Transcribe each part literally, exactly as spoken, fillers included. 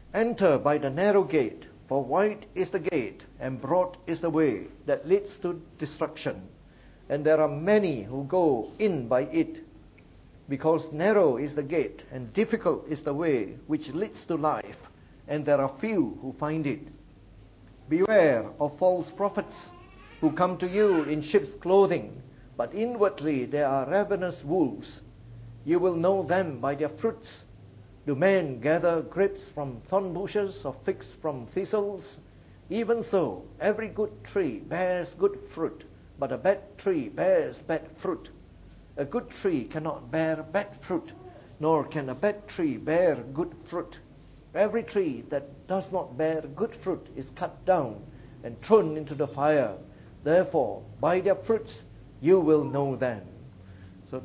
Enter by the narrow gate, for wide is the gate, and broad is the way that leads to destruction, and there are many who go in by it. Because narrow is the gate, and difficult is the way which leads to life, and there are few who find it. Beware of false prophets, who come to you in sheep's clothing, but inwardly they are ravenous wolves. You will know them by their fruits. Do men gather grapes from thorn bushes, or figs from thistles? Even so, every good tree bears good fruit, but a bad tree bears bad fruit. A good tree cannot bear bad fruit, nor can a bad tree bear good fruit. Every tree that does not bear good fruit is cut down and thrown into the fire. Therefore, by their fruits you will know them. So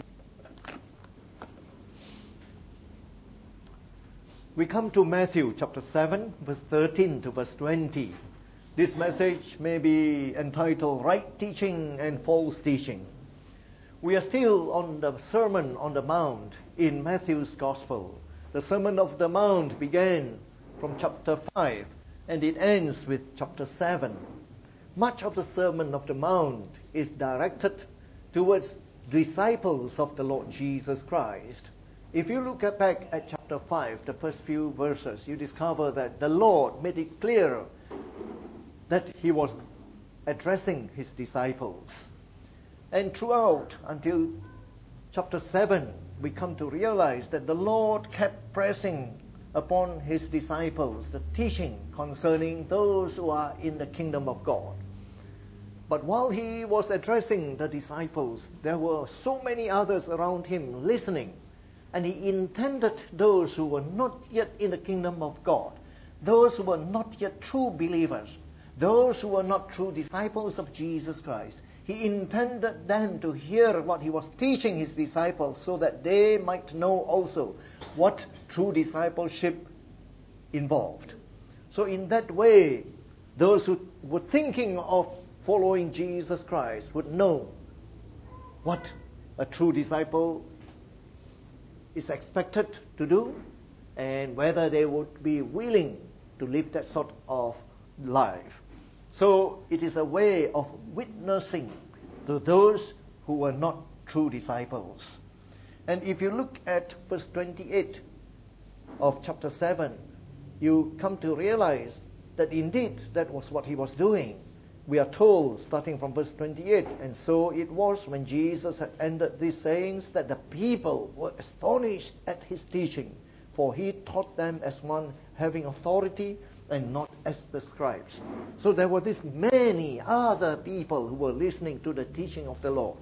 we come to Matthew chapter seven, verse thirteen to verse twenty. This message may be entitled Right Teaching and False Teaching. We are still on the Sermon on the Mount in Matthew's Gospel. The Sermon of the Mount began from chapter five and it ends with chapter seven. Much of the Sermon of the Mount is directed towards disciples of the Lord Jesus Christ. If you look at back at chapter five, the first few verses, you discover that the Lord made it clear that he was addressing his disciples. And throughout until chapter seven, we come to realize that the Lord kept pressing upon his disciples the teaching concerning those who are in the kingdom of God. But while he was addressing the disciples, there were so many others around him listening. And he intended those who were not yet in the kingdom of God, those who were not yet true believers, those who were not true disciples of Jesus Christ, he intended them to hear what he was teaching his disciples so that they might know also what true discipleship involved. So in that way, those who were thinking of following Jesus Christ would know what a true disciple is expected to do and whether they would be willing to live that sort of life. So it is a way of witnessing to those who were not true disciples. And if you look at verse twenty-eight of chapter seven, you come to realize that indeed that was what he was doing. We are told, starting from verse twenty-eight, and so it was when Jesus had ended these sayings that the people were astonished at his teaching, for he taught them as one having authority and not as the scribes. So there were these many other people who were listening to the teaching of the Lord.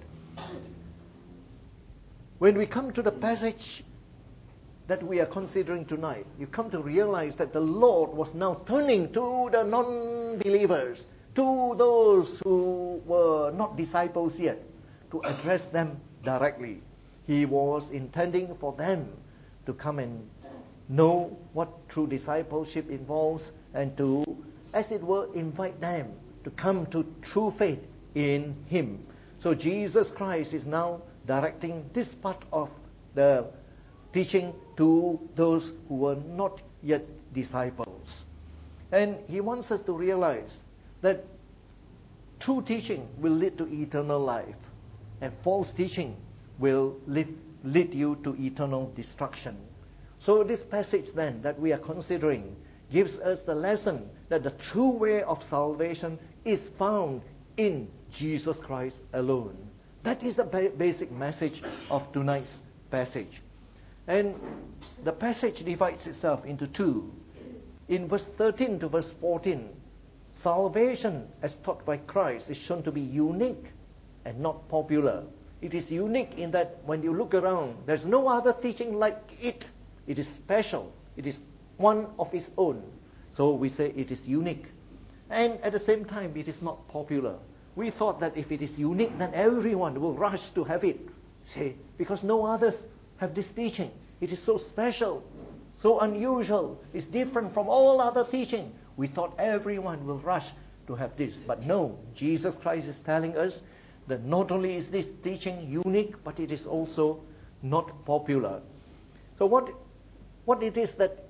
When we come to the passage that we are considering tonight, you come to realize that the Lord was now turning to the non-believers, to those who were not disciples yet, to address them directly. He was intending for them to come and know what true discipleship involves and to, as it were, invite them to come to true faith in him. So Jesus Christ is now directing this part of the teaching to those who were not yet disciples. And he wants us to realize that true teaching will lead to eternal life, and false teaching will lead, lead you to eternal destruction. So this passage then that we are considering gives us the lesson that the true way of salvation is found in Jesus Christ alone. That is the ba- basic message of tonight's passage. And the passage divides itself into two. In verse thirteen to verse fourteen, salvation as taught by Christ is shown to be unique and not popular. It is unique in that when you look around, there's no other teaching like it. It is special. It is one of its own. So we say it is unique. And at the same time, it is not popular. We thought that if it is unique, then everyone will rush to have it. See, because no others have this teaching. It is so special, so unusual. It's different from all other teaching. We thought everyone will rush to have this. But no, Jesus Christ is telling us that not only is this teaching unique, but it is also not popular. So what, what it is that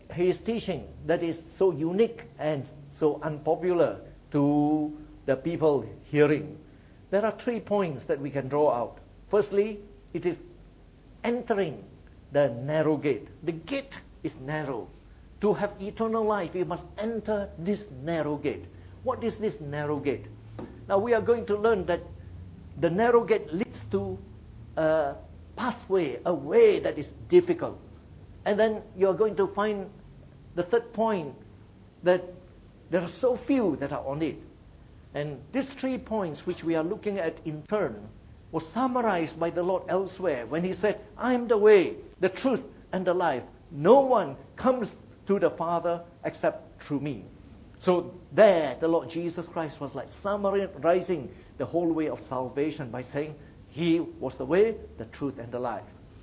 he is teaching that is so unique and so unpopular to the people hearing? There are three points that we can draw out. Firstly, it is entering the narrow gate. The gate is narrow. To have eternal life, you must enter this narrow gate. What is this narrow gate? Now we are going to learn that the narrow gate leads to a pathway, a way that is difficult. And then you are going to find the third point, that there are so few that are on it. And these three points which we are looking at in turn was summarized by the Lord elsewhere when he said, I am the way, the truth, and the life. No one comes to the Father except through me. So there, the Lord Jesus Christ was like summarizing the whole way of salvation by saying, He was the way, the truth, and the life.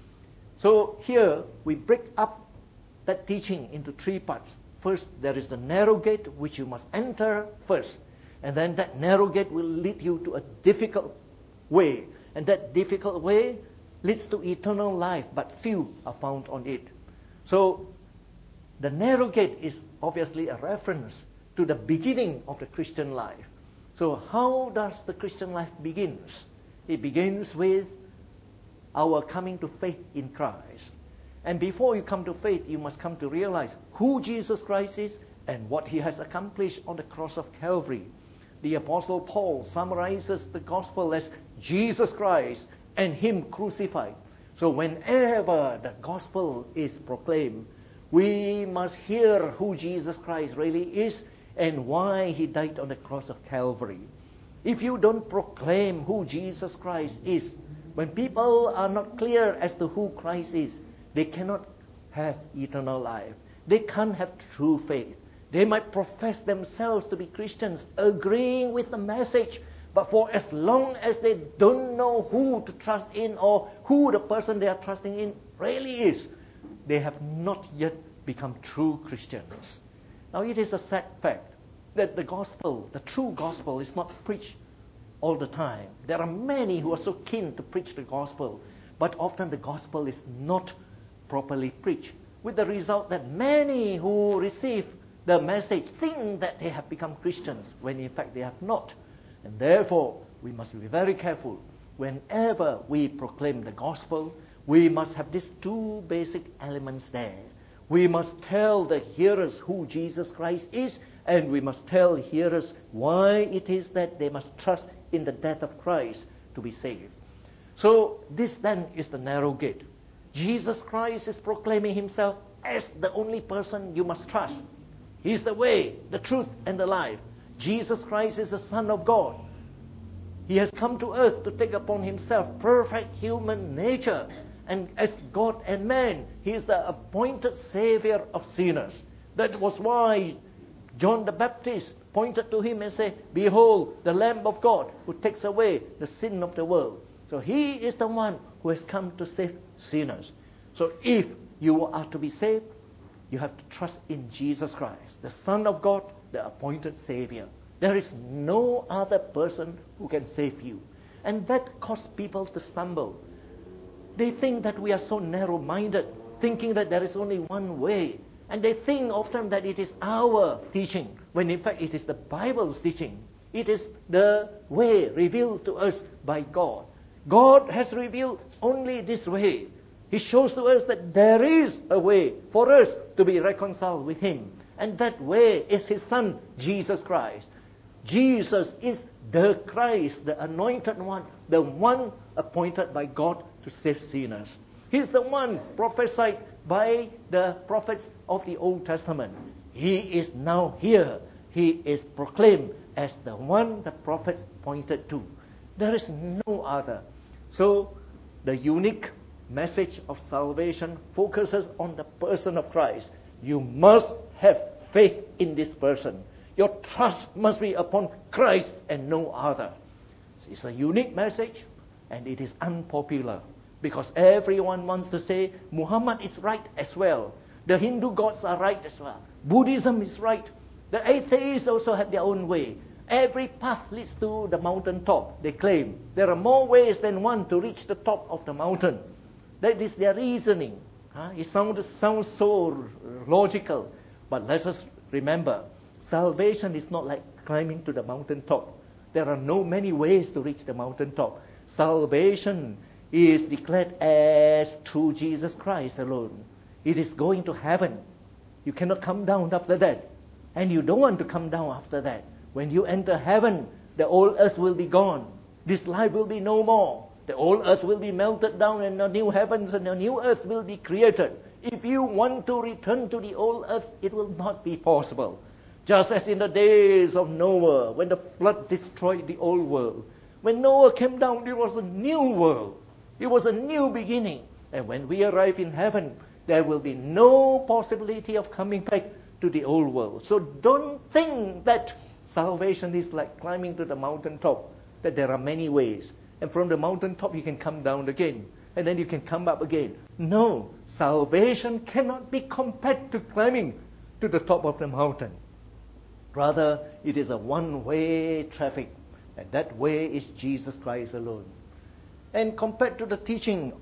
So here, we break up that teaching into three parts. First, there is the narrow gate, which you must enter first. And then that narrow gate will lead you to a difficult way. And that difficult way leads to eternal life, but few are found on it. So, the narrow gate is obviously a reference to the beginning of the Christian life. So, how does the Christian life begin? It begins with our coming to faith in Christ. And before you come to faith, you must come to realize who Jesus Christ is and what He has accomplished on the cross of Calvary. The Apostle Paul summarizes the gospel as Jesus Christ and Him crucified. So whenever the gospel is proclaimed, we must hear who Jesus Christ really is and why He died on the cross of Calvary. If you don't proclaim who Jesus Christ is, when people are not clear as to who Christ is, they cannot have eternal life. They can't have true faith. They might profess themselves to be Christians, agreeing with the message, but for as long as they don't know who to trust in or who the person they are trusting in really is, they have not yet become true Christians. Now it is a sad fact that the gospel, the true gospel, is not preached all the time. There are many who are so keen to preach the gospel, but often the gospel is not properly preached, with the result that many who receive the message think that they have become Christians, when in fact they have not. And therefore, we must be very careful. Whenever we proclaim the gospel, we must have these two basic elements there. We must tell the hearers who Jesus Christ is, and we must tell hearers why it is that they must trust in the death of Christ to be saved. So this then is the narrow gate. Jesus Christ is proclaiming Himself as the only person you must trust. He is the way, the truth, and the life. Jesus Christ is the Son of God. He has come to earth to take upon Himself perfect human nature. And as God and man, He is the appointed Savior of sinners. That was why John the Baptist pointed to Him and said, Behold, the Lamb of God who takes away the sin of the world. So He is the one who has come to save sinners. So if you are to be saved, you have to trust in Jesus Christ, the Son of God, the appointed Savior. There is no other person who can save you. And that causes people to stumble. They think that we are so narrow-minded, thinking that there is only one way. And they think often that it is our teaching, when in fact it is the Bible's teaching. It is the way revealed to us by God. God has revealed only this way. He shows to us that there is a way for us to be reconciled with Him. And that way is His Son, Jesus Christ. Jesus is the Christ, the anointed one, the one appointed by God to save sinners. He's the one prophesied by the prophets of the Old Testament. He is now here. He is proclaimed as the one the prophets pointed to. There is no other. So, the unique message of salvation focuses on the person of Christ. You must have faith in this person. Your trust must be upon Christ and no other. It's a unique message, and it is unpopular, because everyone wants to say Muhammad is right as well. The Hindu gods are right as well. Buddhism is right. The atheists also have their own way. Every path leads to the mountain top, they claim. There are more ways than one to reach the top of the mountain. That is their reasoning. Huh? It sounds, sounds so logical, but let us remember, salvation is not like climbing to the mountaintop. There are no many ways to reach the mountaintop. Salvation is declared as through Jesus Christ alone. It is going to heaven. You cannot come down after that. And you don't want to come down after that. When you enter heaven, the old earth will be gone. This life will be no more. The old earth will be melted down and the new heavens and the new earth will be created. If you want to return to the old earth, it will not be possible. Just as in the days of Noah, when the flood destroyed the old world. When Noah came down, it was a new world. It was a new beginning. And when we arrive in heaven, there will be no possibility of coming back to the old world. So don't think that salvation is like climbing to the mountaintop, that there are many ways. And from the mountaintop you can come down again. And then you can come up again. No, salvation cannot be compared to climbing to the top of the mountain. Rather, it is a one-way traffic. And that way is Jesus Christ alone. And compared to the teaching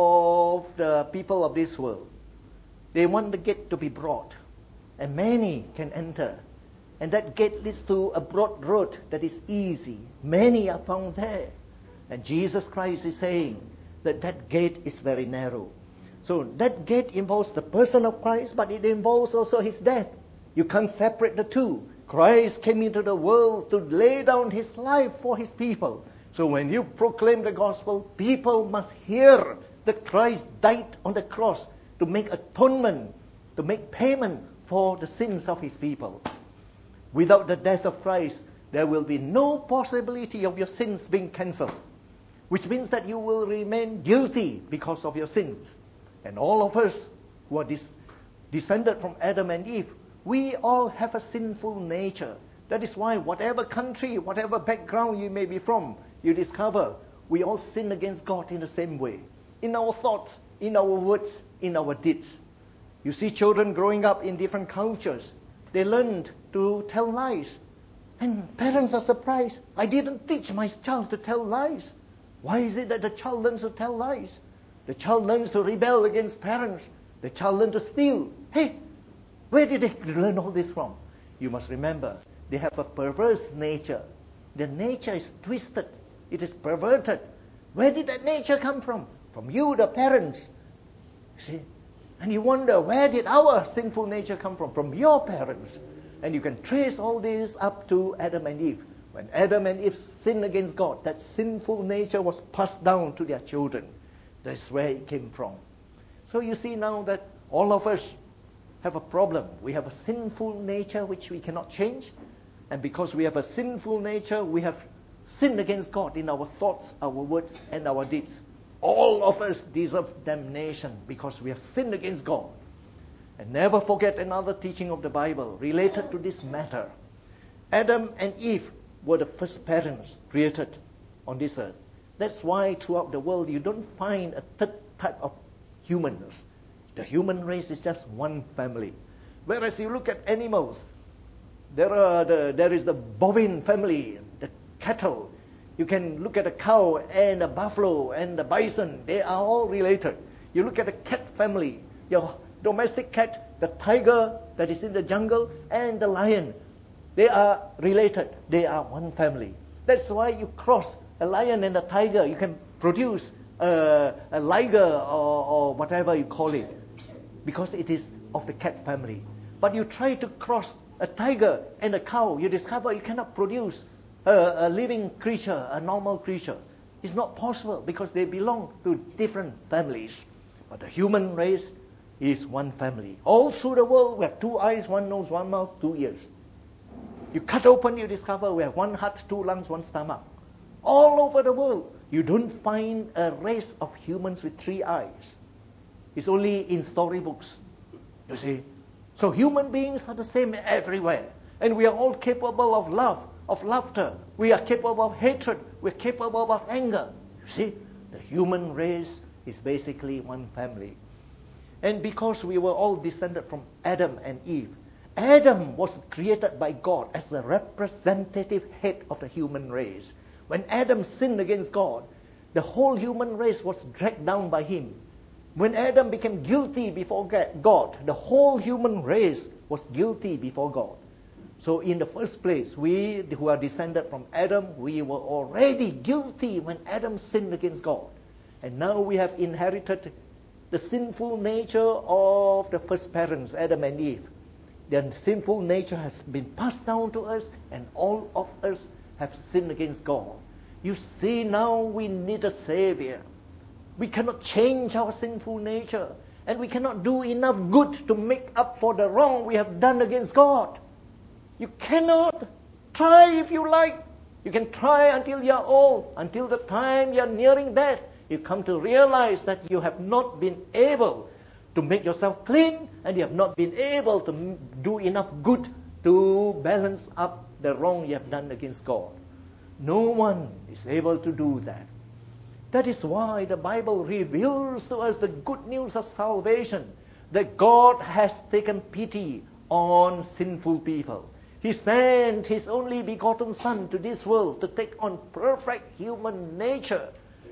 of the people of this world, they want the gate to be broad. And many can enter. And that gate leads to a broad road that is easy. Many are found there. And Jesus Christ is saying that that gate is very narrow. So that gate involves the person of Christ, but it involves also his death. You can't separate the two. Christ came into the world to lay down his life for his people. So when you proclaim the gospel, people must hear that Christ died on the cross to make atonement, to make payment for the sins of his people. Without the death of Christ, there will be no possibility of your sins being cancelled, which means that you will remain guilty because of your sins. And all of us who are dis- descended from Adam and Eve, we all have a sinful nature. That is why whatever country, whatever background you may be from, you discover we all sin against God in the same way. In our thoughts, in our words, in our deeds. You see children growing up in different cultures. They learned to tell lies. And parents are surprised. I didn't teach my child to tell lies. Why is it that the child learns to tell lies? The child learns to rebel against parents. The child learns to steal. Hey, where did they learn all this from? You must remember, they have a perverse nature. Their nature is twisted. It is perverted. Where did that nature come from? From you, the parents. See? And you wonder, where did our sinful nature come from? From your parents. And you can trace all this up to Adam and Eve. When Adam and Eve sinned against God, that sinful nature was passed down to their children. That's where it came from. So you see now that all of us have a problem. We have a sinful nature which we cannot change. And because we have a sinful nature, we have sinned against God in our thoughts, our words, and our deeds. All of us deserve damnation because we have sinned against God. And never forget another teaching of the Bible related to this matter. Adam and Eve were the first parents created on this earth. That's why throughout the world you don't find a third type of humans. The human race is just one family. Whereas you look at animals, there are the, there is the bovine family, the cattle. You can look at a cow and a buffalo and a bison. They are all related. You look at a cat family, your domestic cat, the tiger that is in the jungle, and the lion. They are related. They are one family. That's why you cross a lion and a tiger. You can produce a, a liger or, or whatever you call it, because it is of the cat family. But you try to cross a tiger and a cow, you discover you cannot produce a, a living creature, a normal creature. It's not possible because they belong to different families. But the human race is one family. All through the world, we have two eyes, one nose, one mouth, two ears. You cut open, you discover we have one heart, two lungs, one stomach. All over the world, you don't find a race of humans with three eyes. It's only in storybooks, you see. So human beings are the same everywhere. And we are all capable of love, of laughter. We are capable of hatred. We're capable of anger. You see, the human race is basically one family. And because we were all descended from Adam and Eve, Adam was created by God as the representative head of the human race. When Adam sinned against God, the whole human race was dragged down by him. When Adam became guilty before God, the whole human race was guilty before God. So in the first place, we who are descended from Adam, we were already guilty when Adam sinned against God. And now we have inherited the sinful nature of the first parents, Adam and Eve. The sinful nature has been passed down to us, and all of us have sinned against God. You see, now we need a Savior. We cannot change our sinful nature, and we cannot do enough good to make up for the wrong we have done against God. You cannot. Try if you like. You can try until you are old, until the time you are nearing death. You come to realize that you have not been able to make yourself clean, and you have not been able to do enough good to balance up the wrong you have done against God. No one is able to do that. That is why the Bible reveals to us the good news of salvation, that God has taken pity on sinful people. He sent His only begotten Son to this world to take on perfect human nature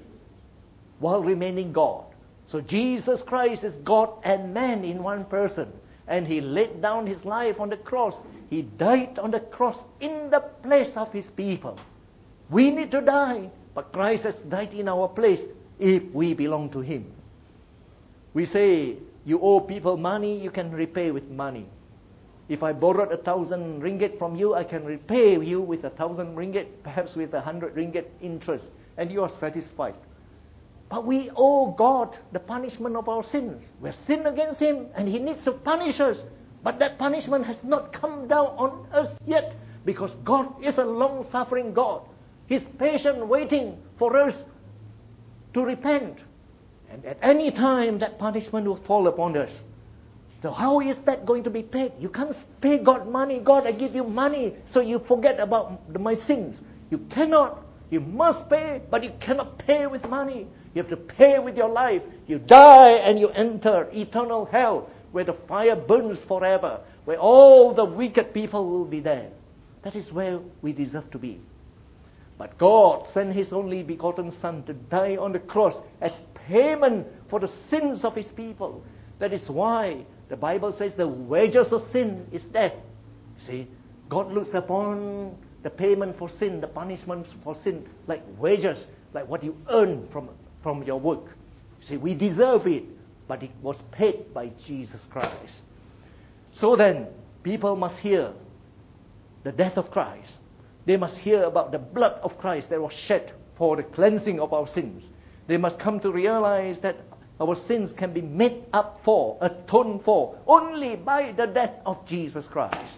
while remaining God. So Jesus Christ is God and man in one person. And He laid down His life on the cross. He died on the cross in the place of His people. We need to die, but Christ has died in our place if we belong to Him. We say, you owe people money, you can repay with money. If I borrowed a thousand ringgit from you, I can repay you with a thousand ringgit, perhaps with a hundred ringgit interest, and you are satisfied. But we owe God the punishment of our sins. We have sinned against Him, and He needs to punish us. But that punishment has not come down on us yet, because God is a long-suffering God. He's patient, waiting for us to repent. And at any time, that punishment will fall upon us. So how is that going to be paid? You can't pay God money. God, I give you money, so you forget about my sins. You cannot. You must pay, but you cannot pay with money. You have to pay with your life. You die and you enter eternal hell, where the fire burns forever, where all the wicked people will be there. That is where we deserve to be. But God sent His only begotten Son to die on the cross as payment for the sins of His people. That is why the Bible says the wages of sin is death. See, God looks upon the payment for sin, the punishment for sin, like wages, like what you earn from, from your work. See, we deserve it, but it was paid by Jesus Christ. So then, people must hear the death of Christ. They must hear about the blood of Christ that was shed for the cleansing of our sins. They must come to realize that our sins can be made up for, atoned for, only by the death of Jesus Christ.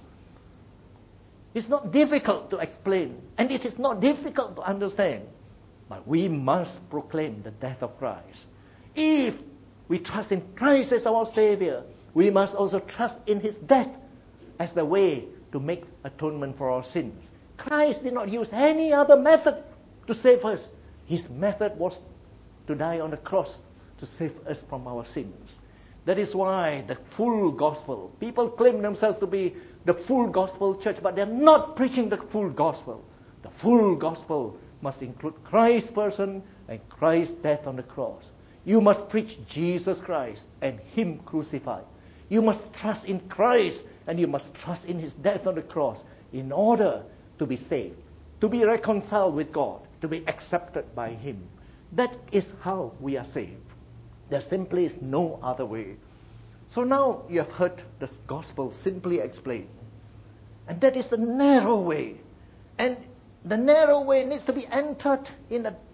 It's not difficult to explain, and it is not difficult to understand. But we must proclaim the death of Christ. If we trust in Christ as our Savior, we must also trust in His death as the way to make atonement for our sins. Christ did not use any other method to save us. His method was to die on the cross to save us from our sins. That is why the full gospel, people claim themselves to be the full gospel church, but they're not preaching the full gospel. The full gospel must include Christ's person and Christ's death on the cross. You must preach Jesus Christ and Him crucified. You must trust in Christ, and you must trust in His death on the cross in order to be saved, to be reconciled with God, to be accepted by Him. That is how we are saved. There simply is no other way. So now you have heard the gospel simply explained. And that is the narrow way. And the narrow way needs to be entered in a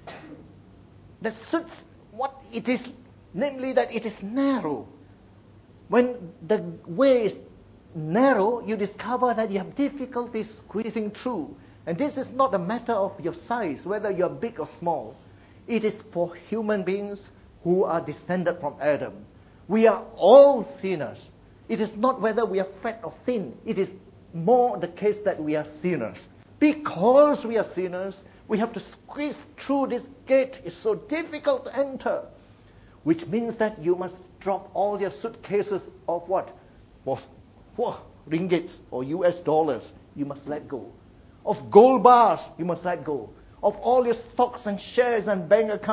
that suits what it is, namely that it is narrow. When the way is narrow, you discover that you have difficulty squeezing through. And this is not a matter of your size, whether you are big or small. It is for human beings who are descended from Adam. We are all sinners. It is not whether we are fat or thin. It is more the case that we are sinners. Because we are sinners, we have to squeeze through this gate. It's so difficult to enter. Which means that you must drop all your suitcases of what? Of what? Ringgits or U S dollars. You must let go. Of gold bars, you must let go. Of all your stocks and shares and bank accounts,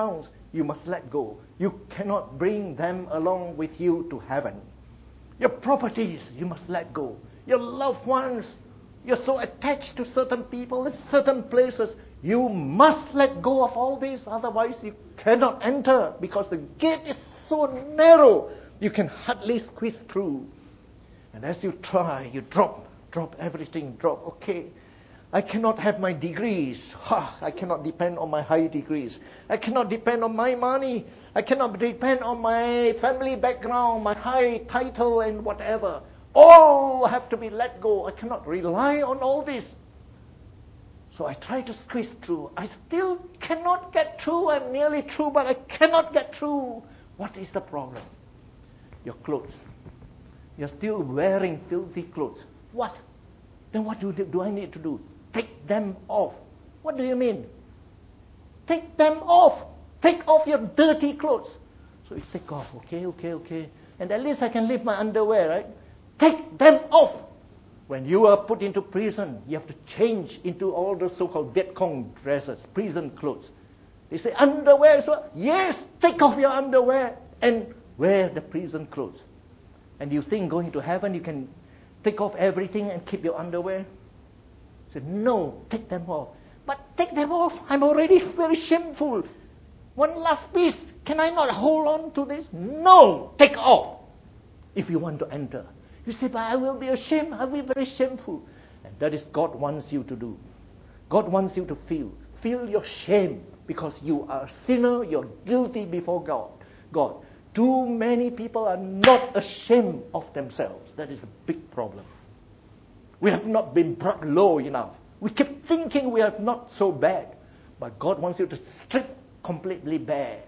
you must let go. You cannot bring them along with you to heaven. Your properties, you must let go. Your loved ones, you're so attached to certain people in certain places. You must let go of all this, otherwise you cannot enter, because the gate is so narrow, you can hardly squeeze through. And as you try, you drop, drop everything, drop. Okay, I cannot have my degrees. Ha, I cannot depend on my high degrees. I cannot depend on my money. I cannot depend on my family background, my high title and whatever. All have to be let go. I cannot rely on all this. So I try to squeeze through. I still cannot get through. I'm nearly through, but I cannot get through. What is the problem? Your clothes. You're still wearing filthy clothes. What? Then what do, do I need to do? Take them off. What do you mean? Take them off. Take off your dirty clothes. So you take off. Okay, okay, okay. And at least I can leave my underwear, right? Take them off. When you are put into prison, you have to change into all the so-called Vietcong dresses, prison clothes. They say, underwear. So, yes, take off your underwear and wear the prison clothes. And you think going to heaven you can take off everything and keep your underwear? I said, no, take them off. But take them off. I'm already very shameful. One last piece. Can I not hold on to this? No, take off if you want to enter. You say, but I will be ashamed. I will be very shameful. And that is God wants you to do. God wants you to feel. Feel your shame because you are a sinner. You're guilty before God. God. Too many people are not ashamed of themselves. That is a big problem. We have not been brought low enough. We keep thinking we are not so bad. But God wants you to strip completely bare.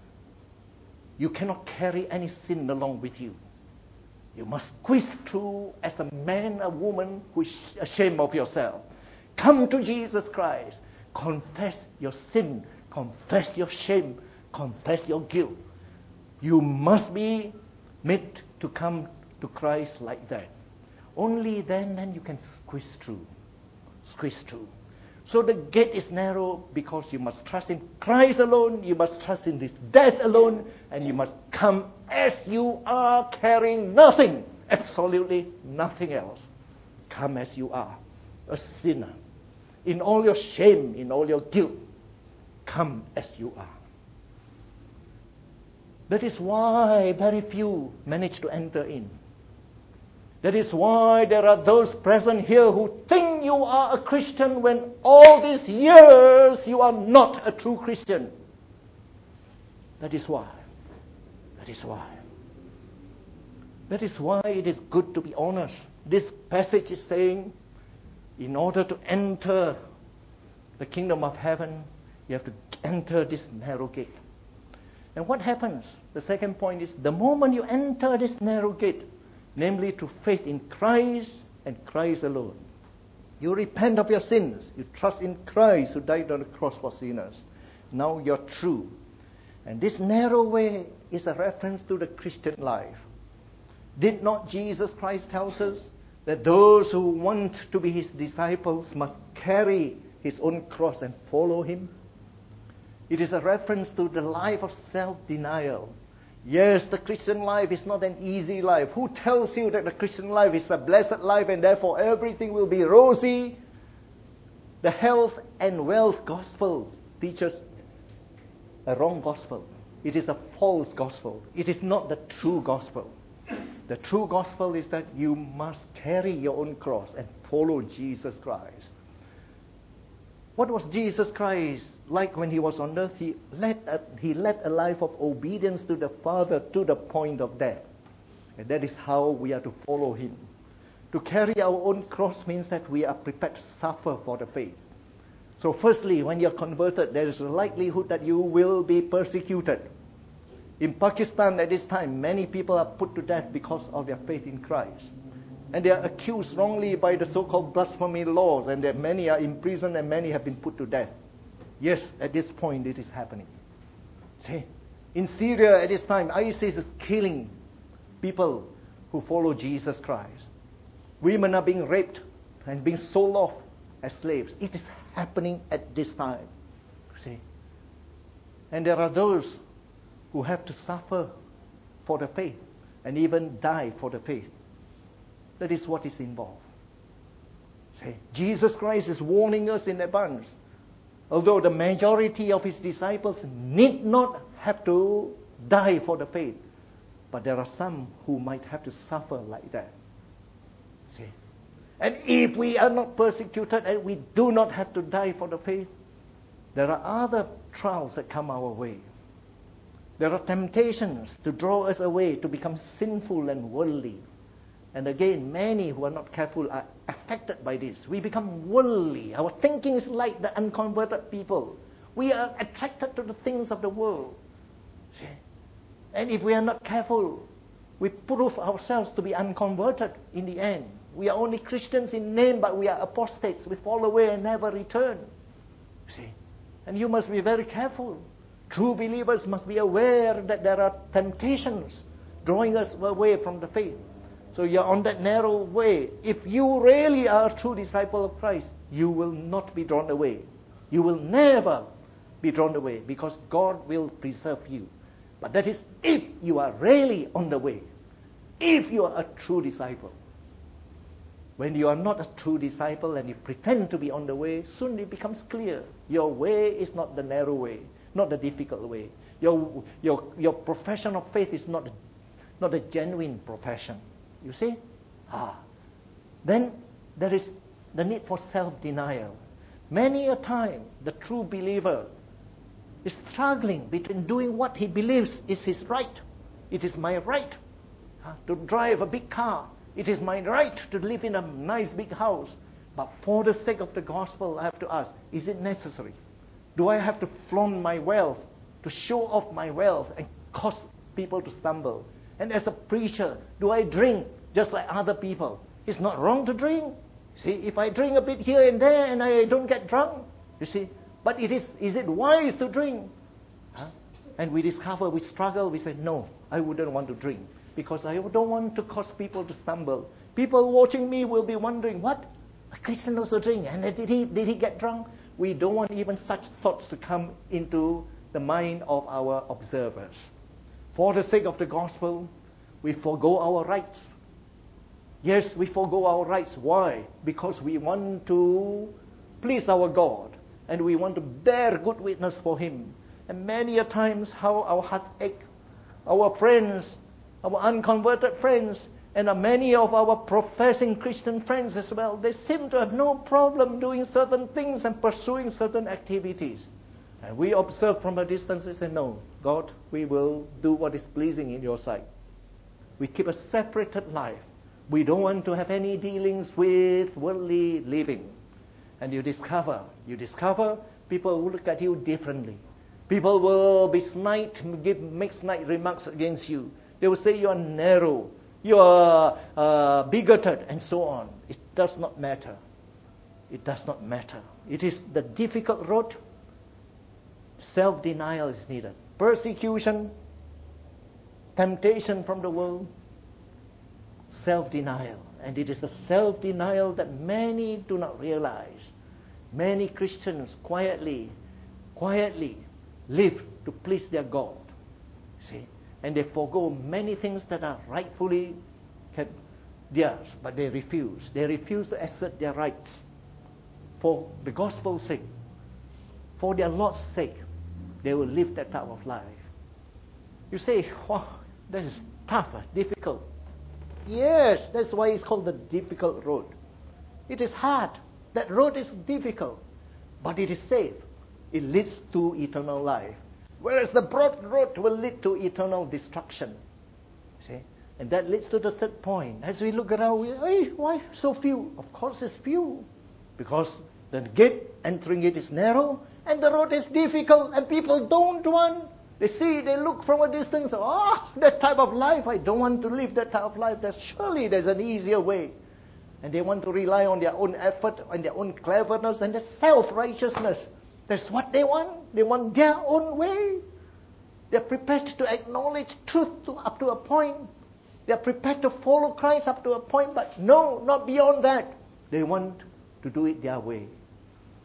You cannot carry any sin along with you. You must squeeze through as a man, a woman who is ashamed of yourself. Come to Jesus Christ. Confess your sin. Confess your shame. Confess your guilt. You must be made to come to Christ like that. Only then, then you can squeeze through. Squeeze through. So the gate is narrow because you must trust in Christ alone. You must trust in His death alone. And you must come as you are, carrying nothing. Absolutely nothing else. Come as you are. A sinner. In all your shame, in all your guilt. Come as you are. That is why very few manage to enter in. That is why there are those present here who think you are a Christian when all these years you are not a true Christian. That is why. That is why. That is why it is good to be honest. This passage is saying, in order to enter the kingdom of heaven, you have to enter this narrow gate. And what happens? The second point is, the moment you enter this narrow gate, namely to faith in Christ and Christ alone, you repent of your sins. You trust in Christ who died on the cross for sinners. Now you're true. And this narrow way is a reference to the Christian life. Did not Jesus Christ tell us that those who want to be His disciples must carry His own cross and follow Him? It is a reference to the life of self-denial. Yes, the Christian life is not an easy life. Who tells you that the Christian life is a blessed life and therefore everything will be rosy? The health and wealth gospel teaches a wrong gospel. It is a false gospel. It is not the true gospel. The true gospel is that you must carry your own cross and follow Jesus Christ. What was Jesus Christ like when He was on earth? He led a, he led a life of obedience to the Father to the point of death. And that is how we are to follow Him. To carry our own cross means that we are prepared to suffer for the faith. So firstly, when you are converted, there is a likelihood that you will be persecuted. In Pakistan at this time, many people are put to death because of their faith in Christ. And they are accused wrongly by the so-called blasphemy laws, and that many are imprisoned and many have been put to death. Yes, at this point it is happening. See, in Syria at this time, ISIS is killing people who follow Jesus Christ. Women are being raped and being sold off as slaves. It is happening at this time. See, And there are those who have to suffer for the faith and even die for the faith. That is what is involved. See, Jesus Christ is warning us in advance. Although the majority of his disciples need not have to die for the faith, but there are some who might have to suffer like that. See? And if we are not persecuted and we do not have to die for the faith, there are other trials that come our way. There are temptations to draw us away, to become sinful and worldly. And again, many who are not careful are affected by this. We become worldly. Our thinking is like the unconverted people. We are attracted to the things of the world. See? And if we are not careful, we prove ourselves to be unconverted in the end. We are only Christians in name, but we are apostates. We fall away and never return. See? And you must be very careful. True believers must be aware that there are temptations drawing us away from the faith. So you're on that narrow way. If you really are a true disciple of Christ, you will not be drawn away. You will never be drawn away because God will preserve you. But that is if you are really on the way. If you are a true disciple. When you are not a true disciple and you pretend to be on the way, soon it becomes clear. Your way is not the narrow way, not the difficult way. Your, your, your profession of faith is not, not a genuine profession. You see? Ah. Then there is the need for self-denial. Many a time, the true believer is struggling between doing what he believes is his right. It is my right uh, to drive a big car. It is my right to live in a nice big house. But for the sake of the gospel, I have to ask, is it necessary? Do I have to flaunt my wealth, to show off my wealth and cause people to stumble? And as a preacher, do I drink just like other people? It's not wrong to drink. See, if I drink a bit here and there and I don't get drunk, you see. But it is, is it wise to drink? Huh? And we discover, we struggle, we say, no, I wouldn't want to drink because I don't want to cause people to stumble. People watching me will be wondering, what? A Christian also drink? And did he, did he get drunk? We don't want even such thoughts to come into the mind of our observers. For the sake of the gospel, we forego our rights. Yes, we forego our rights. Why? Because we want to please our God. And we want to bear good witness for him. And many a times how our hearts ache. Our friends, our unconverted friends, and many of our professing Christian friends as well, they seem to have no problem doing certain things and pursuing certain activities. And we observe from a distance and say, no, God, we will do what is pleasing in your sight. We keep a separated life. We don't want to have any dealings with worldly living. And you discover, you discover people will look at you differently. People will be snide, give, make snide remarks against you. They will say you are narrow, you are uh, bigoted, and so on. It does not matter. It does not matter. It is the difficult road. Self-denial is needed. Persecution, temptation from the world, self-denial. And it is the self-denial that many do not realize. Many Christians quietly, quietly live to please their God. See? And they forego many things that are rightfully theirs, but they refuse. They refuse to assert their rights for the gospel's sake. For their Lord's sake, they will live that type of life. You say, wow, that is tough, difficult. Yes, that's why it's called the difficult road. It is hard. That road is difficult, but it is safe. It leads to eternal life. Whereas the broad road will lead to eternal destruction. See? And that leads to the third point. As we look around, we, hey, why so few? Of course it's few. Because the gate, entering it is narrow, and the road is difficult, and people don't want. They see, they look from a distance, oh, that type of life, I don't want to live that type of life. There's, surely there's an easier way. And they want to rely on their own effort, on their own cleverness, and their self-righteousness. That's what they want. They want their own way. They're prepared to acknowledge truth to, up to a point. They're prepared to follow Christ up to a point, but no, not beyond that. They want to do it their way.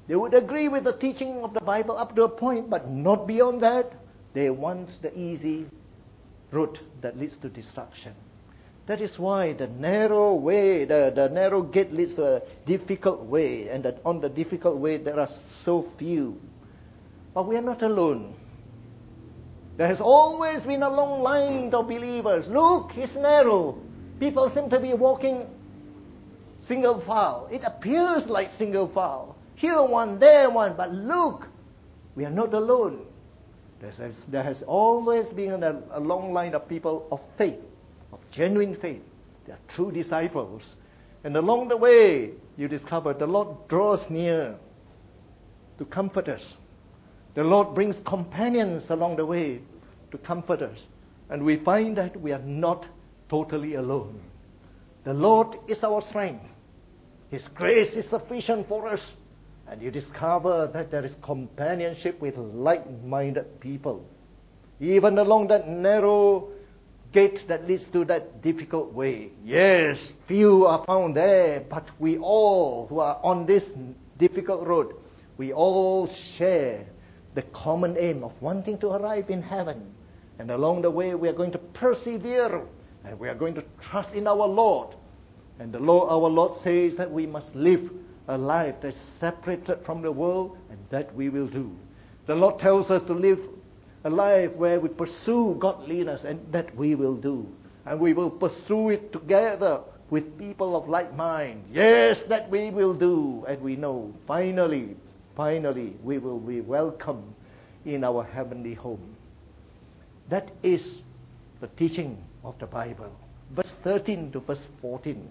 They would agree with the teaching of the Bible up to a point, but not beyond that. They want the easy route that leads to destruction. That is why the narrow way, the, the narrow gate leads to a difficult way, and that on the difficult way there are so few. But we are not alone. There has always been a long line of believers. Look, it's narrow. People seem to be walking single file. It appears like single file. Here one, there one, but look, we are not alone. There has, there has always been a, a long line of people of faith, of genuine faith. They are true disciples. And along the way, you discover the Lord draws near to comfort us. The Lord brings companions along the way to comfort us. And we find that we are not totally alone. The Lord is our strength. His grace is sufficient for us. And you discover that there is companionship with like-minded people. Even along that narrow gate that leads to that difficult way. Yes, few are found there, but we all who are on this difficult road, we all share the common aim of wanting to arrive in heaven. And along the way we are going to persevere, and we are going to trust in our Lord. And the Lord, our Lord says that we must live a life that is separated from the world, and that we will do. The Lord tells us to live a life where we pursue godliness, and that we will do. And we will pursue it together with people of like mind. Yes, that we will do. And we know, finally, finally, we will be welcome in our heavenly home. That is the teaching of the Bible. Verse thirteen to verse fourteen.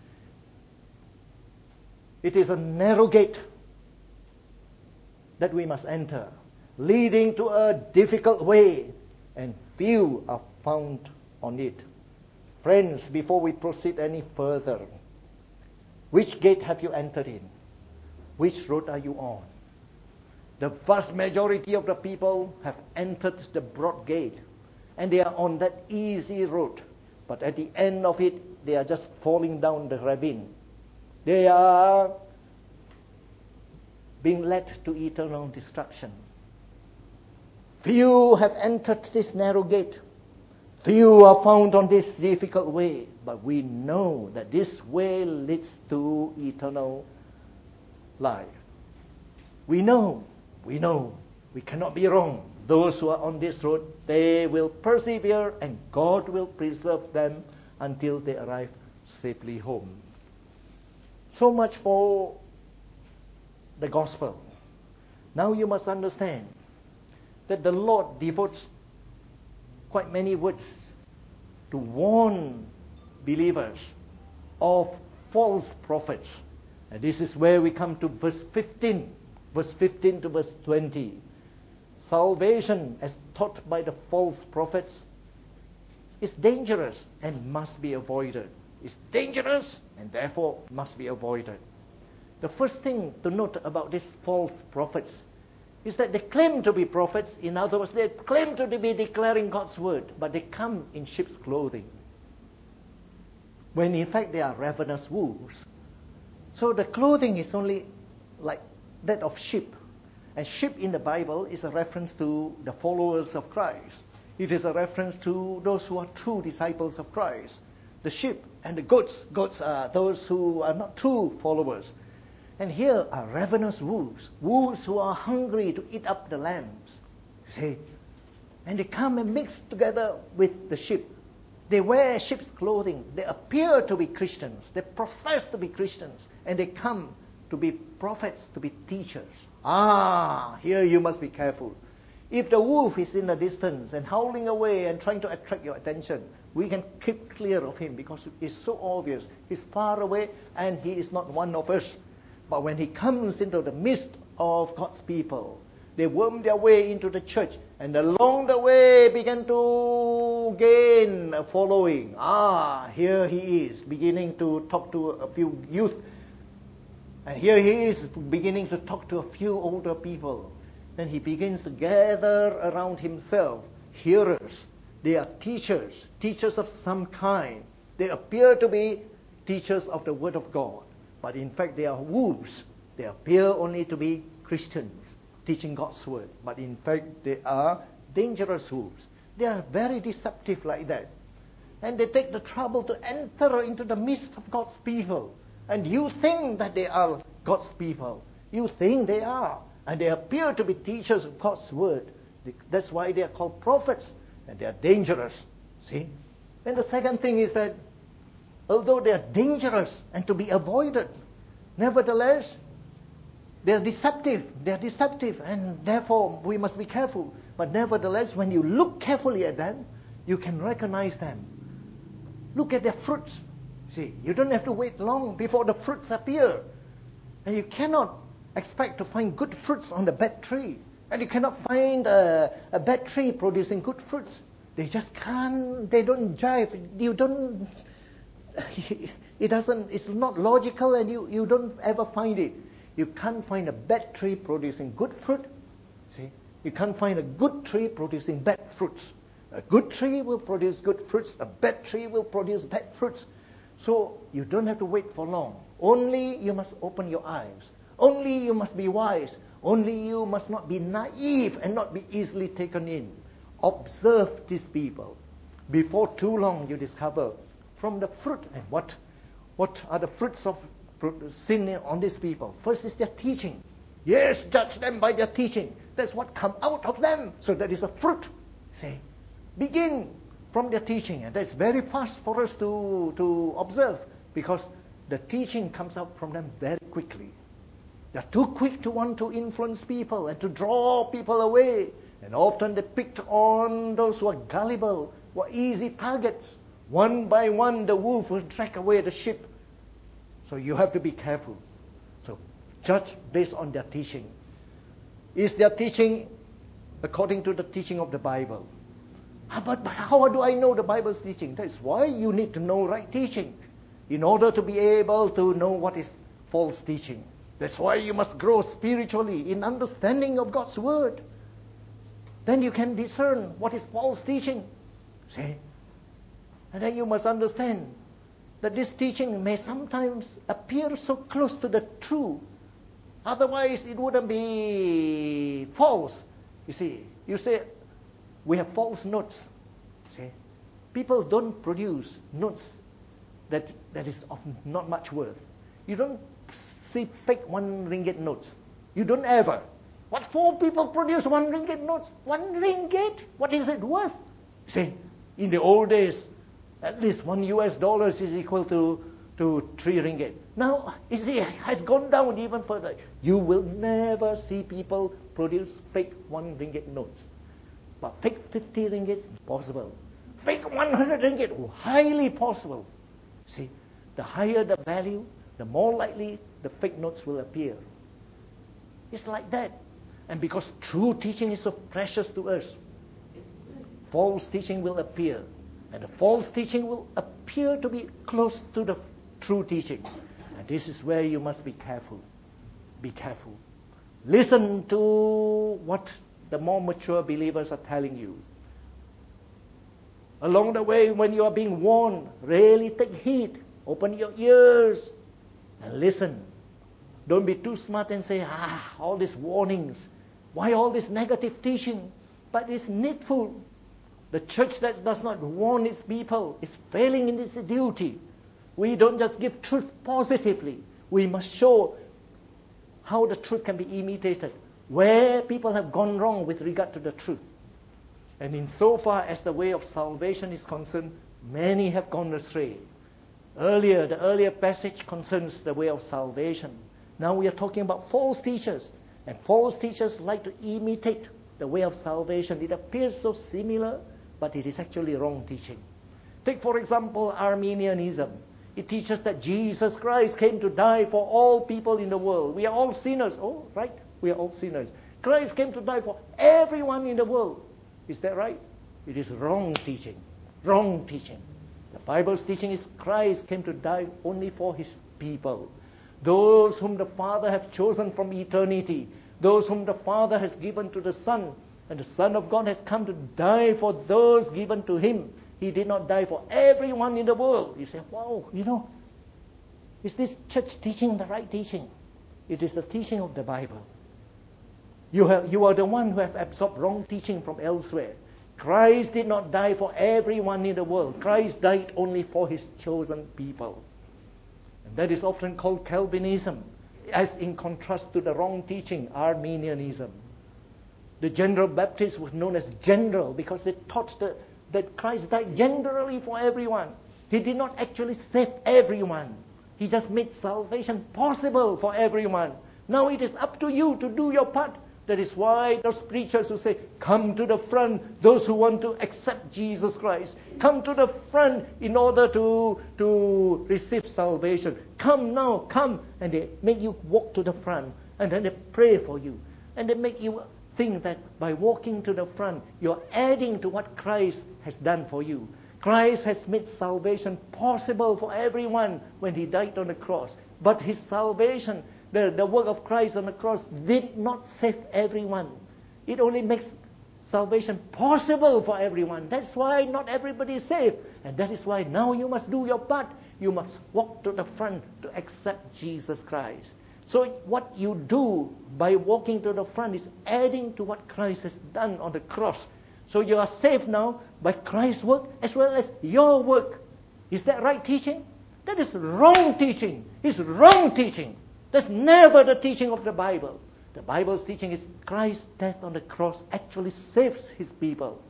It is a narrow gate that we must enter, leading to a difficult way, and few are found on it. Friends, before we proceed any further, which gate have you entered in? Which road are you on? The vast majority of the people have entered the broad gate, and they are on that easy road. But at the end of it, they are just falling down the ravine. They are being led to eternal destruction. Few have entered this narrow gate. Few are found on this difficult way. But we know that this way leads to eternal life. We know, we know, we cannot be wrong. Those who are on this road, they will persevere, and God will preserve them until they arrive safely home. So much for the gospel. Now you must understand that the Lord devotes quite many words to warn believers of false prophets. And this is where we come to verse fifteen. Verse fifteen to verse twenty. Salvation, as taught by the false prophets, is dangerous and must be avoided. It's dangerous and therefore must be avoided. The first thing to note about these false prophets is that they claim to be prophets. In other words, they claim to be declaring God's word, but they come in sheep's clothing, when in fact they are ravenous wolves. So the clothing is only like that of sheep. And sheep in the Bible is a reference to the followers of Christ. It is a reference to those who are true disciples of Christ. The sheep and the goats. Goats are those who are not true followers. And here are ravenous wolves. Wolves who are hungry to eat up the lambs. See? And they come and mix together with the sheep. They wear sheep's clothing. They appear to be Christians. They profess to be Christians. And they come to be prophets, to be teachers. Ah, here you must be careful. If the wolf is in the distance and howling away and trying to attract your attention, we can keep clear of him because it's so obvious. He's far away and he is not one of us. But when he comes into the midst of God's people, they worm their way into the church and along the way begin to gain a following. Ah, here he is beginning to talk to a few youth. And here he is beginning to talk to a few older people. Then he begins to gather around himself hearers. They are teachers, teachers of some kind. They appear to be teachers of the Word of God. But in fact they are wolves. They appear only to be Christians teaching God's word, but in fact they are dangerous wolves. They are very deceptive like that. And they take the trouble to enter into the midst of God's people. And you think that they are God's people. You think they are. And they appear to be teachers of God's word. That's why they are called prophets. And they are dangerous. See? And the second thing is that although they are dangerous and to be avoided, nevertheless, they are deceptive. They are deceptive. And therefore, we must be careful. But nevertheless, when you look carefully at them, you can recognize them. Look at their fruits. See, you don't have to wait long before the fruits appear. And you cannot expect to find good fruits on the bad tree. And you cannot find a, a bad tree producing good fruits. They just can't, they don't jive. You don't, it doesn't, it's not logical, and you, you don't ever find it. You can't find a bad tree producing good fruit. See, you can't find a good tree producing bad fruits. A good tree will produce good fruits. A bad tree will produce bad fruits. So you don't have to wait for long. Only you must open your eyes. Only you must be wise. Only you must not be naive and not be easily taken in. Observe these people. Before too long you discover from the fruit. And what, what are the fruits of sin on these people? First is their teaching. Yes, judge them by their teaching. That's what comes out of them. So that is a fruit. See? Begin from their teaching. And that's very fast for us to, to observe, because the teaching comes out from them very quickly. They're too quick to want to influence people and to draw people away. And often they picked on those who are gullible, who are easy targets. One by one, the wolf will drag away the sheep. So you have to be careful. So judge based on their teaching. Is their teaching according to the teaching of the Bible? But how do I know the Bible's teaching? That's why you need to know right teaching in order to be able to know what is false teaching. That's why you must grow spiritually in understanding of God's word. Then you can discern what is false teaching. See? And then you must understand that this teaching may sometimes appear so close to the true. Otherwise, it wouldn't be false. You see, you say, we have false notes. See? People don't produce notes that, that is of not much worth. You don't see fake one ringgit notes. You don't ever. What for people produce one ringgit notes? One ringgit? What is it worth? See, in the old days, at least one U S dollars is equal to, to three ringgit. Now, you see, it has gone down even further. You will never see people produce fake one ringgit notes. But fake fifty ringgit, possible. Fake one hundred ringgit, highly possible. See, the higher the value, the more likely the fake notes will appear. It's like that. And because true teaching is so precious to us, false teaching will appear. And the false teaching will appear to be close to the true teaching. And this is where you must be careful. Be careful. Listen to what the more mature believers are telling you. Along the way, when you are being warned, really take heed. Open your ears and listen. Don't be too smart and say, ah, all these warnings. Why all this negative teaching? But it's needful. The church that does not warn its people is failing in its duty. We don't just give truth positively. We must show how the truth can be imitated, where people have gone wrong with regard to the truth. And insofar as the way of salvation is concerned, many have gone astray. Earlier, the earlier passage concerns the way of salvation. Now we are talking about false teachers. And false teachers like to imitate the way of salvation. It appears so similar, but it is actually wrong teaching. Take, for example, Arminianism. It teaches that Jesus Christ came to die for all people in the world. We are all sinners. Oh, right, we are all sinners. Christ came to die for everyone in the world. Is that right? It is wrong teaching. Wrong teaching. The Bible's teaching is Christ came to die only for his people. Those whom the Father has chosen from eternity. Those whom the Father has given to the Son. And the Son of God has come to die for those given to him. He did not die for everyone in the world. You say, wow, you know, is this church teaching the right teaching? It is the teaching of the Bible. You, have, you are the one who have absorbed wrong teaching from elsewhere. Christ did not die for everyone in the world. Christ died only for his chosen people. And that is often called Calvinism, as in contrast to the wrong teaching, Arminianism. The General Baptists were known as general because they taught that, that Christ died generally for everyone. He did not actually save everyone. He just made salvation possible for everyone. Now it is up to you to do your part. That is why those preachers who say, come to the front, those who want to accept Jesus Christ, come to the front in order to, to receive salvation. Come now, come. And they make you walk to the front. And then they pray for you. And they make you think that by walking to the front, you're adding to what Christ has done for you. Christ has made salvation possible for everyone when he died on the cross. But his salvation, the, the work of Christ on the cross, did not save everyone. It only makes salvation possible for everyone. That's why not everybody is saved. And that is why now you must do your part. You must walk to the front to accept Jesus Christ. So what you do by walking to the front is adding to what Christ has done on the cross. So you are saved now by Christ's work as well as your work. Is that right teaching? That is wrong teaching. It's wrong teaching. That's never the teaching of the Bible. The Bible's teaching is Christ's death on the cross actually saves his people.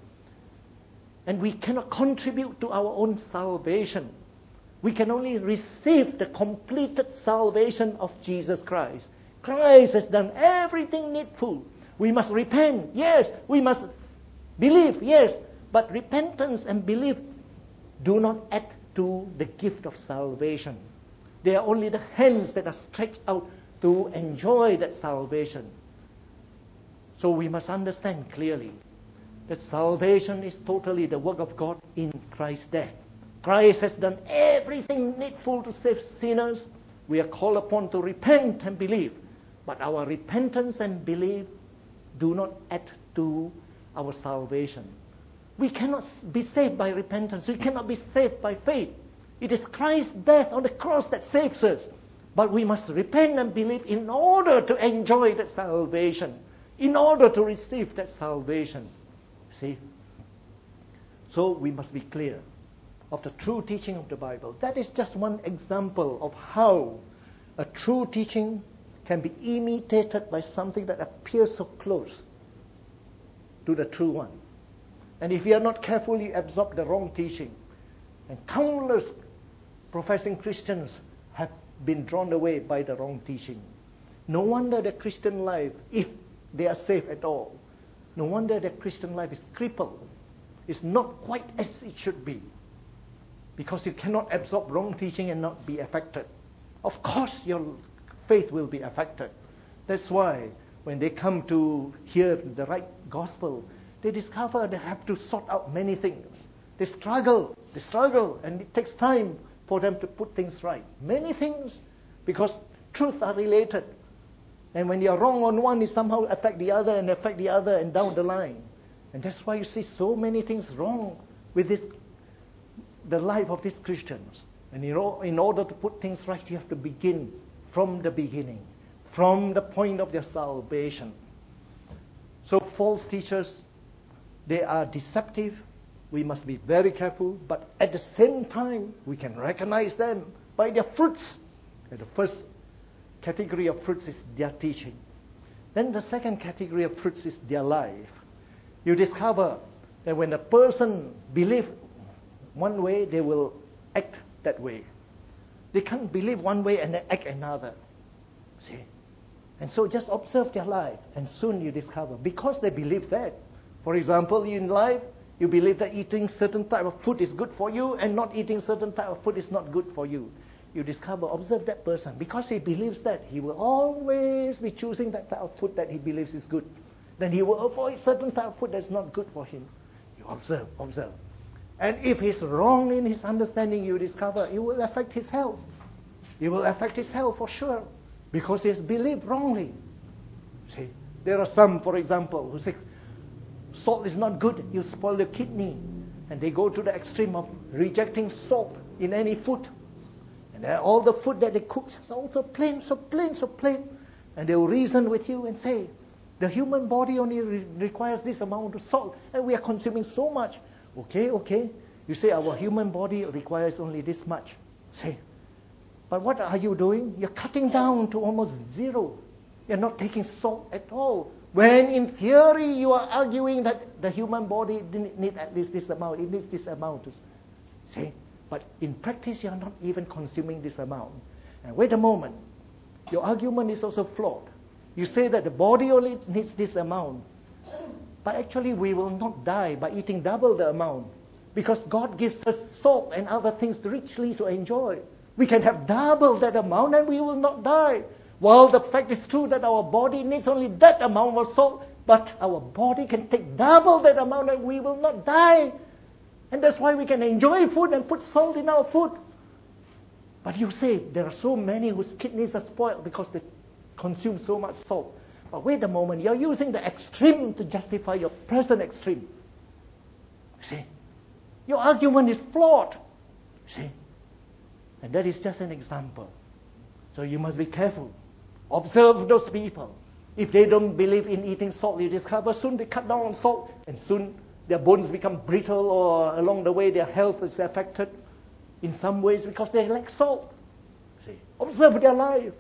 And we cannot contribute to our own salvation. We can only receive the completed salvation of Jesus Christ. Christ has done everything needful. We must repent, yes. We must believe, yes. But repentance and belief do not add to the gift of salvation. They are only the hands that are stretched out to enjoy that salvation. So we must understand clearly that salvation is totally the work of God in Christ's death. Christ has done everything needful to save sinners. We are called upon to repent and believe. But our repentance and belief do not add to our salvation. We cannot be saved by repentance. We cannot be saved by faith. It is Christ's death on the cross that saves us. But we must repent and believe in order to enjoy that salvation, in order to receive that salvation. See? So we must be clear of the true teaching of the Bible. That is just one example of how a true teaching can be imitated by something that appears so close to the true one. And if you are not carefully absorb the wrong teaching, and countless professing Christians have been drawn away by the wrong teaching. No wonder their Christian life, if they are saved at all, no wonder their Christian life is crippled. It's not quite as it should be. Because you cannot absorb wrong teaching and not be affected. Of course your faith will be affected. That's why when they come to hear the right gospel, they discover they have to sort out many things. They struggle, they struggle, and it takes time for them to put things right. Many things, because truths are related. And when you are wrong on one, it somehow affect the other and affect the other and down the line. And that's why you see so many things wrong with this the life of these Christians. And you know, in order to put things right, you have to begin from the beginning, from the point of their salvation. So false teachers, they are deceptive. We must be very careful, but at the same time, we can recognize them by their fruits. And the first category of fruits is their teaching. Then the second category of fruits is their life. You discover that when a person believes one way, they will act that way. They can't believe one way and then act another. See? And so just observe their life, and soon you discover, because they believe that. For example, in life, you believe that eating certain type of food is good for you, and not eating certain type of food is not good for you. You discover, observe that person. Because he believes that, he will always be choosing that type of food that he believes is good. Then he will avoid certain type of food that's not good for him. You observe, observe. And if he's wrong in his understanding, you discover it will affect his health. It will affect his health for sure, because he has believed wrongly. See, there are some, for example, who say salt is not good, you spoil the kidney. And they go to the extreme of rejecting salt in any food. And all the food that they cook is also plain, so plain, so plain. And they will reason with you and say, the human body only re- requires this amount of salt, and we are consuming so much. Okay, okay. You say our human body requires only this much. Say, but what are you doing? You're cutting down to almost zero. You're not taking salt at all. When in theory you are arguing that the human body didn't need at least this amount, it needs this amount. See? But in practice, you're not even consuming this amount. And wait a moment. Your argument is also flawed. You say that the body only needs this amount. But actually, we will not die by eating double the amount. Because God gives us salt and other things richly to enjoy. We can have double that amount and we will not die. Well, the fact is true that our body needs only that amount of salt, but our body can take double that amount and we will not die. And that's why we can enjoy food and put salt in our food. But you say there are so many whose kidneys are spoiled because they consume so much salt. But wait a moment, you're using the extreme to justify your present extreme. See? Your argument is flawed. See? And that is just an example. So you must be careful. Observe those people. If they don't believe in eating salt, you discover soon they cut down on salt, and soon their bones become brittle, or along the way their health is affected in some ways because they lack salt. See? Observe their life.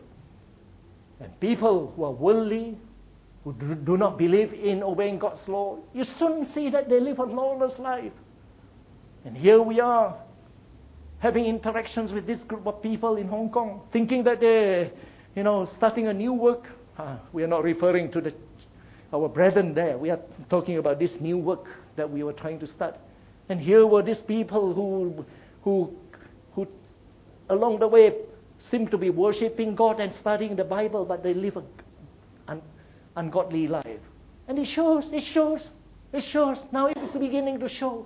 And people who are worldly, who do, do not believe in obeying God's law, you soon see that they live a lawless life. And here we are, having interactions with this group of people in Hong Kong, thinking that they're, you know, starting a new work. Uh, we are not referring to the, our brethren there. We are talking about this new work that we were trying to start. And here were these people who, who, who, along the way, seem to be worshiping God and studying the Bible, but they live an un, ungodly life. And it shows, it shows, it shows. Now it's beginning to show.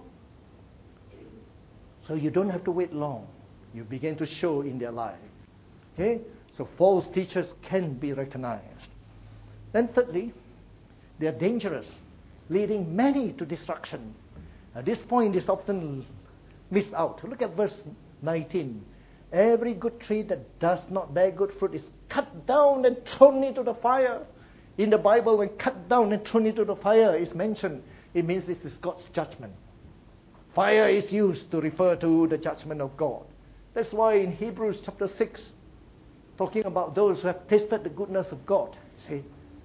So you don't have to wait long. You begin to show in their life. Okay? So false teachers can be recognized. Then thirdly, they are dangerous, leading many to destruction. Now, this point is often missed out. Look at verse nineteen. Every good tree that does not bear good fruit is cut down and thrown into the fire. In the Bible, when cut down and thrown into the fire is mentioned, it means this is God's judgment. Fire is used to refer to the judgment of God. That's why in Hebrews chapter six, talking about those who have tasted the goodness of God, see,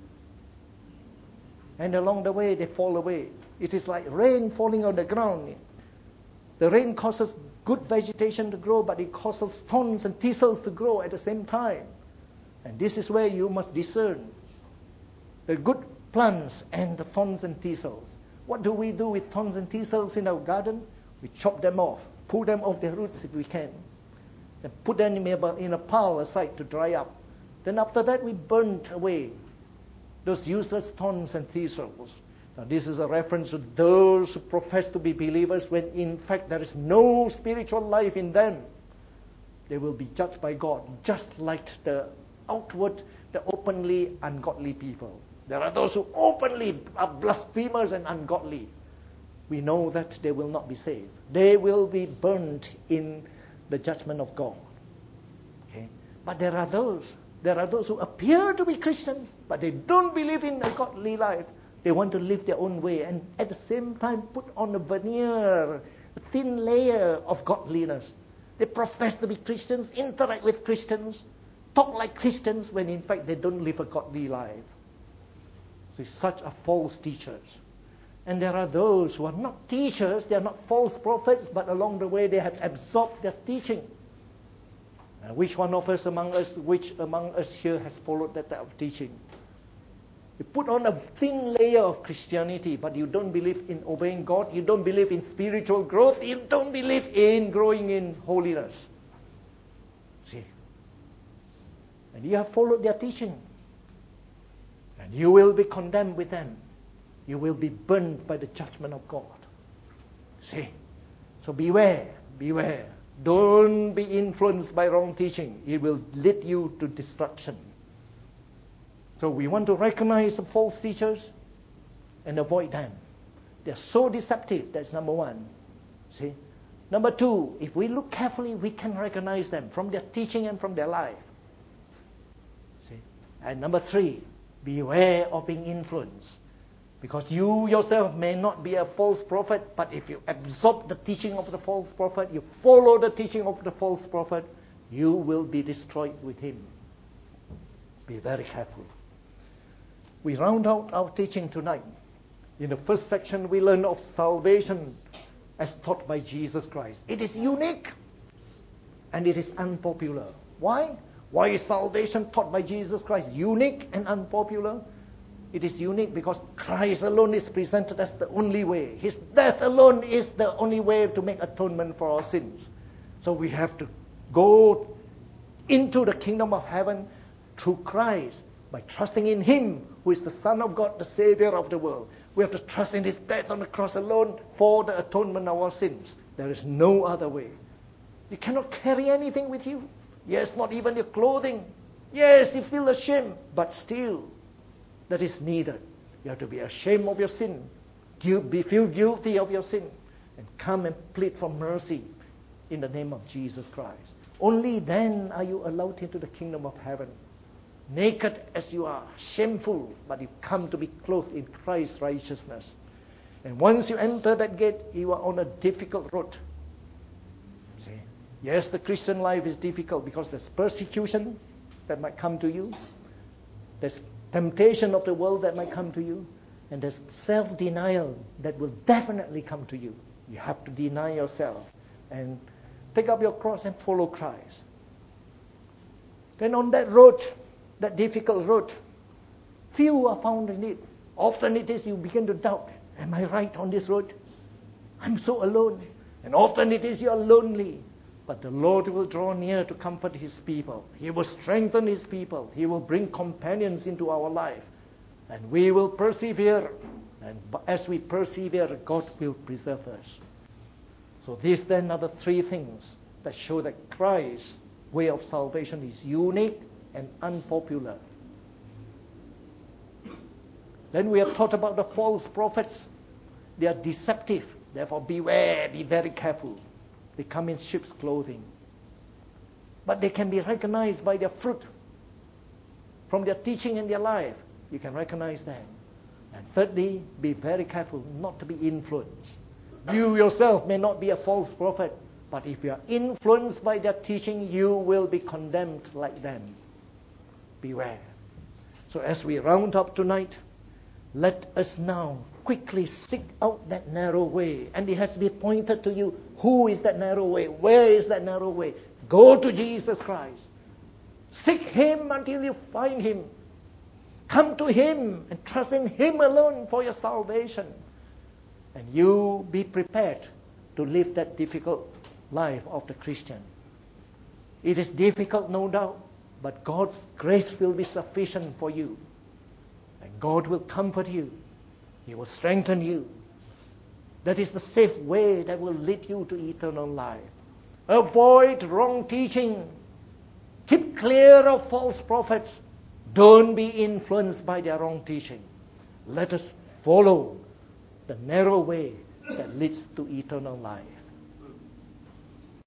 and along the way they fall away. It is like rain falling on the ground. The rain causes good vegetation to grow, but it causes thorns and thistles to grow at the same time. And this is where you must discern the good plants and the thorns and thistles. What do we do with thorns and thistles in our garden? We chop them off, pull them off their roots if we can, and put them in a pile aside to dry up. Then after that, we burn away those useless thorns and thistles. Now, this is a reference to those who profess to be believers when in fact there is no spiritual life in them. They will be judged by God, just like the outward, the openly ungodly people. There are those who openly are blasphemers and ungodly. We know that they will not be saved. They will be burned in the judgment of God. Okay? But there are those, there are those who appear to be Christians, but they don't believe in a godly life. They want to live their own way and at the same time put on a veneer, a thin layer of godliness. They profess to be Christians, interact with Christians, talk like Christians when in fact they don't live a godly life. So such are false teachers. And there are those who are not teachers, they are not false prophets, but along the way they have absorbed their teaching. Now, which one of us among us, which among us here has followed that type of teaching? You put on a thin layer of Christianity, but you don't believe in obeying God, you don't believe in spiritual growth, you don't believe in growing in holiness. See? And you have followed their teaching. And you will be condemned with them. You will be burned by the judgment of God. See? So beware, beware. Don't be influenced by wrong teaching. It will lead you to destruction. So we want to recognize the false teachers and avoid them. They're so deceptive. That's number one. See? Number two, if we look carefully, we can recognize them from their teaching and from their life. See? And number three, beware of being influenced. Because you yourself may not be a false prophet, but if you absorb the teaching of the false prophet, you follow the teaching of the false prophet, you will be destroyed with him. Be very careful. We round out our teaching tonight. In the first section, we learn of salvation as taught by Jesus Christ. It is unique and it is unpopular. Why? Why is salvation taught by Jesus Christ unique and unpopular? It is unique because Christ alone is presented as the only way. His death alone is the only way to make atonement for our sins. So we have to go into the kingdom of heaven through Christ by trusting in Him, who is the Son of God, the Savior of the world. We have to trust in His death on the cross alone for the atonement of our sins. There is no other way. You cannot carry anything with you. Yes, not even your clothing. Yes, you feel ashamed, but still, that is needed. You have to be ashamed of your sin, be feel guilty of your sin, and come and plead for mercy in the name of Jesus Christ. Only then are you allowed into the kingdom of heaven. Naked as you are, shameful, but you come to be clothed in Christ's righteousness. And once you enter that gate, you are on a difficult road. See? Yes, the Christian life is difficult because there's persecution that might come to you. There's temptation of the world that might come to you. And there's self-denial that will definitely come to you. You have to deny yourself and take up your cross and follow Christ. Then on that road, that difficult road, few are found in it. Often it is you begin to doubt, am I right on this road? I'm so alone. And often it is you are lonely. But the Lord will draw near to comfort His people. He will strengthen His people. He will bring companions into our life. And we will persevere. And as we persevere, God will preserve us. So these then are the three things that show that Christ's way of salvation is unique and unpopular. Then we are taught about the false prophets. They are deceptive. Therefore, beware, be very careful. They come in sheep's clothing. But they can be recognized by their fruit. From their teaching and their life, you can recognize them. And thirdly, be very careful not to be influenced. You yourself may not be a false prophet, but if you are influenced by their teaching, you will be condemned like them. Beware. So as we round up tonight, let us now quickly seek out that narrow way. And it has been pointed to you. Who is that narrow way? Where is that narrow way? Go to Jesus Christ. Seek Him until you find Him. Come to Him and trust in Him alone for your salvation. And you be prepared to live that difficult life of the Christian. It is difficult, no doubt, but God's grace will be sufficient for you. And God will comfort you. He will strengthen you. That is the safe way that will lead you to eternal life. Avoid wrong teaching. Keep clear of false prophets. Don't be influenced by their wrong teaching. Let us follow the narrow way that leads to eternal life.